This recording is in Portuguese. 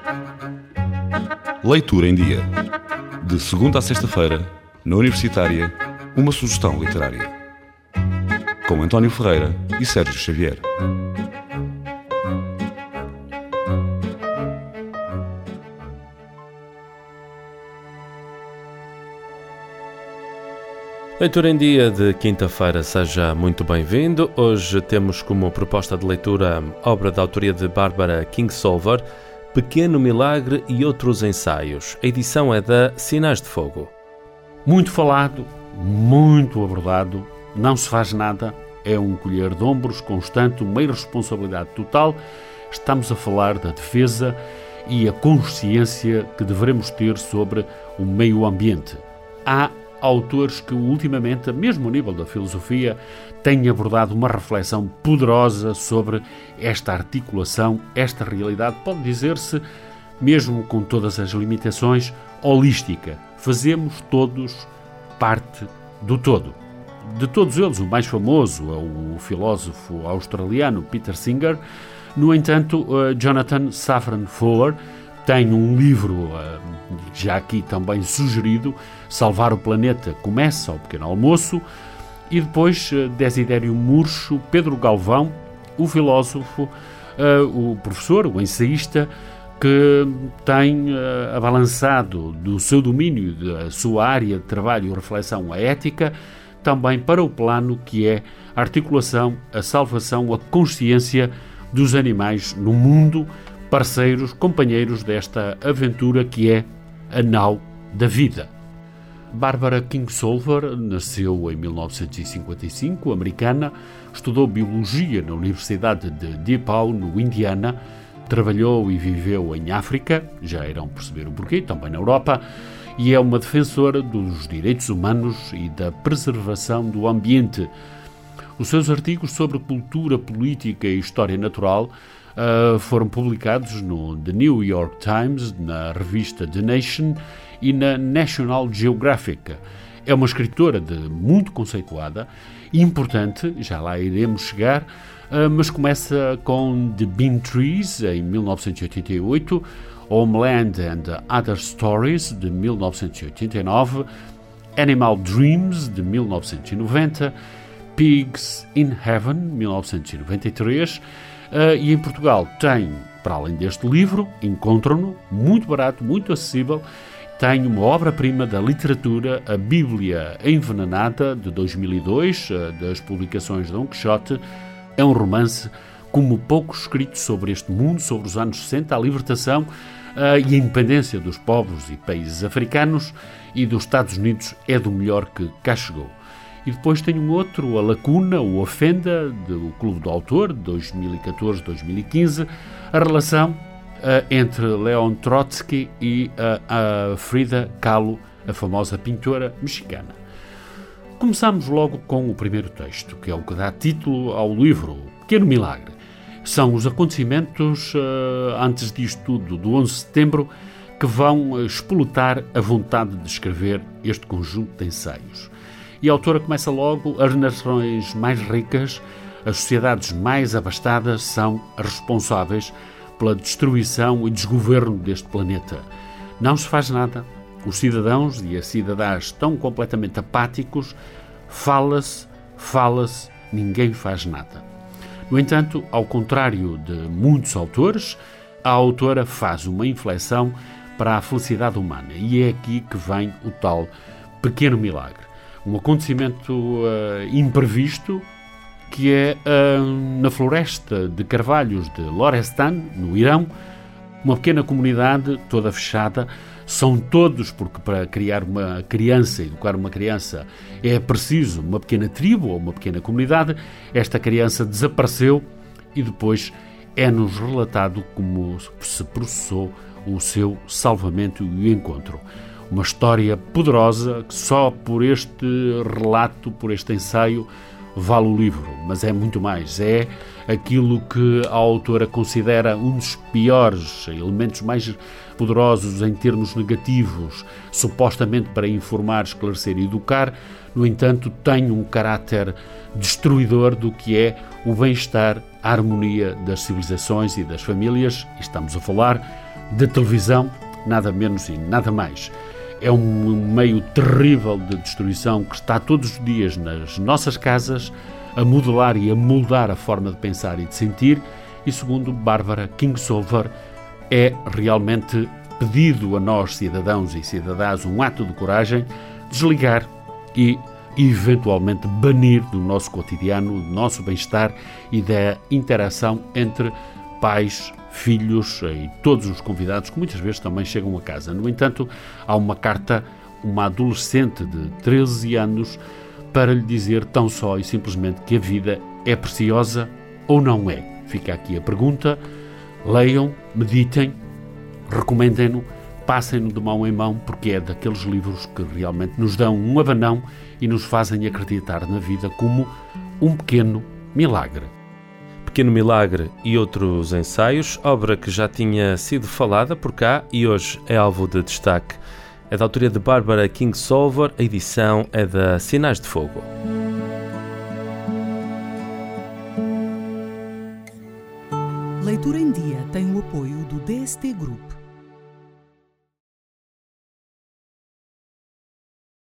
Leitura em Dia. De segunda a sexta-feira, na Universitária, uma sugestão literária. Com António Ferreira e Sérgio Xavier. Leitura em Dia de quinta-feira, seja muito bem-vindo. Hoje temos como proposta de leitura a obra da autoria de Barbara Kingsolver, Pequeno Milagre e Outros Ensaios. A edição é da Sinais de Fogo. Muito falado, muito abordado, não se faz nada, é um colher de ombros constante, uma irresponsabilidade total. Estamos a falar da defesa e a consciência que devemos ter sobre o meio ambiente. Há autores que ultimamente, mesmo a nível da filosofia, têm abordado uma reflexão poderosa sobre esta articulação, esta realidade, pode dizer-se, mesmo com todas as limitações, holística. Fazemos todos parte do todo. De todos eles, o mais famoso é o filósofo australiano Peter Singer. No entanto, Jonathan Safran Foer tem um livro, já aqui também sugerido, Salvar o Planeta Começa ao Pequeno Almoço, e depois Desidério Murcho, Pedro Galvão, o filósofo, o professor, o ensaísta, que tem abalançado do seu domínio, da sua área de trabalho e reflexão, a ética, também para o plano que é a articulação, a salvação, a consciência dos animais no mundo, parceiros, companheiros desta aventura que é a nau da vida. Barbara Kingsolver nasceu em 1955, americana, estudou Biologia na Universidade de DePaul, no Indiana, trabalhou e viveu em África, já irão perceber o porquê, também na Europa, e é uma defensora dos direitos humanos e da preservação do ambiente. Os seus artigos sobre cultura, política e história natural foram publicados no The New York Times, na revista The Nation e na National Geographic. É uma escritora muito conceituada e importante, já lá iremos chegar, mas começa com The Bean Trees, em 1988, Homeland and Other Stories, de 1989, Animal Dreams, de 1990, Pigs in Heaven, 1993, e em Portugal tem, para além deste livro, encontram-no, muito barato, muito acessível, tem uma obra-prima da literatura, a Bíblia Envenenada, de 2002, das publicações de Dom Quixote. É um romance como pouco escrito sobre este mundo, sobre os anos 60, a libertação e a independência dos povos e países africanos, e dos Estados Unidos é do melhor que cá chegou. E depois tem um outro, A Lacuna, o Ofenda, do Clube do Autor, de 2014-2015, a relação entre Leon Trotsky e a Frida Kahlo, a famosa pintora mexicana. Começamos logo com o primeiro texto, que é o que dá título ao livro, Pequeno Milagre. São os acontecimentos, antes disto tudo, do 11 de setembro, que vão espoletar a vontade de escrever este conjunto de ensaios. E a autora começa logo: as nações mais ricas, as sociedades mais abastadas são responsáveis pela destruição e desgoverno deste planeta. Não se faz nada. Os cidadãos e as cidadãs estão completamente apáticos. Fala-se, ninguém faz nada. No entanto, ao contrário de muitos autores, a autora faz uma inflexão para a felicidade humana. E é aqui que vem o tal pequeno milagre. Um acontecimento imprevisto, que é na floresta de carvalhos de Lorestan, no Irão, uma pequena comunidade toda fechada. São todos, porque para criar uma criança, educar uma criança, é preciso uma pequena tribo ou uma pequena comunidade. Esta criança desapareceu e depois é-nos relatado como se processou o seu salvamento e o encontro. Uma história poderosa que só por este relato, por este ensaio, vale o livro, mas é muito mais. É aquilo que a autora considera um dos piores elementos mais poderosos em termos negativos, supostamente para informar, esclarecer e educar. No entanto, tem um caráter destruidor do que é o bem-estar, a harmonia das civilizações e das famílias. E estamos a falar de televisão, nada menos e nada mais. É um meio terrível de destruição que está todos os dias nas nossas casas a modelar e a moldar a forma de pensar e de sentir, e segundo Barbara Kingsolver, é realmente pedido a nós, cidadãos e cidadãs, um ato de coragem, desligar e eventualmente banir do nosso cotidiano, do nosso bem-estar e da interação entre pais, filhos e todos os convidados que muitas vezes também chegam a casa. No entanto, há uma carta, uma adolescente de 13 anos, para lhe dizer tão só e simplesmente que a vida é preciosa ou não é. Fica aqui a pergunta, leiam, meditem, recomendem-no, passem-no de mão em mão, porque é daqueles livros que realmente nos dão um abanão e nos fazem acreditar na vida como um pequeno milagre. Pequeno Milagre e Outros Ensaios, obra que já tinha sido falada por cá e hoje é alvo de destaque. É da autoria de Barbara Kingsolver, a edição é da Sinais de Fogo. Leitura em Dia tem o apoio do DST Group.